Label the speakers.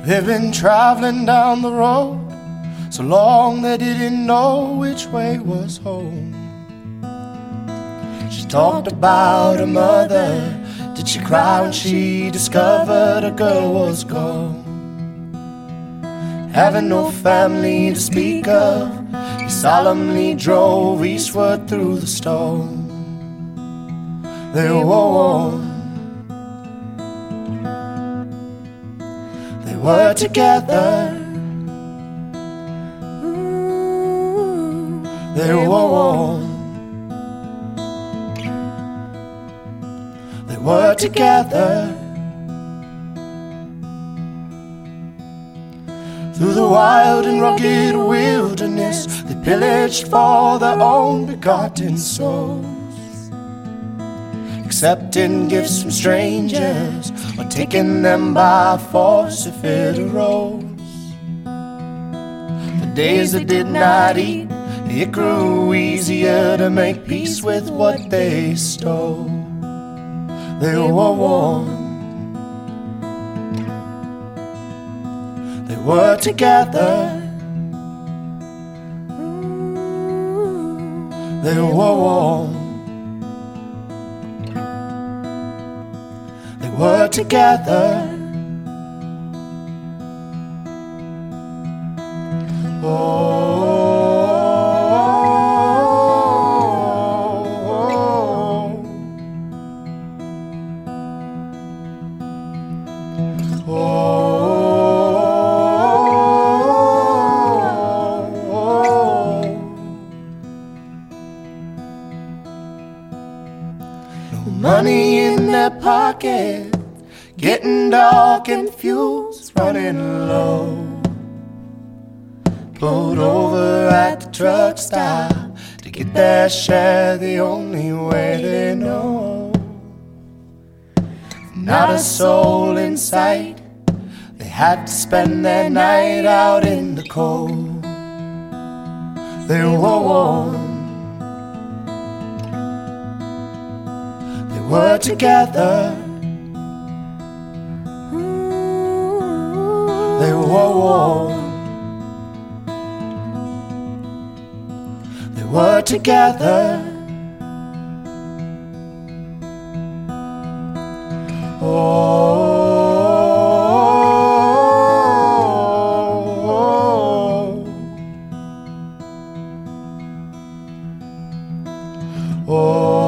Speaker 1: They've been traveling down the road so long they didn't know which way was home. She talked about her mother. Did she cry when she discovered her girl was gone? Having no family to speak of, he solemnly drove eastward through the storm. They were one. They were together. They were one. They were together. Through the wild and rugged wilderness, they pillaged for their own begotten souls, accepting gifts from strangers or taking them by force if it arose. For days they did not eat, it grew easier to make peace with what they stole. They were one. They were together. They were one. They were together. No money in their pocket, getting dark and fuels running low. Pulled over at the truck stop to get their share the only way they know. Not a soul in sight, they had to spend their night out in the cold. They were one. They were together. They were one. They were together. Oh.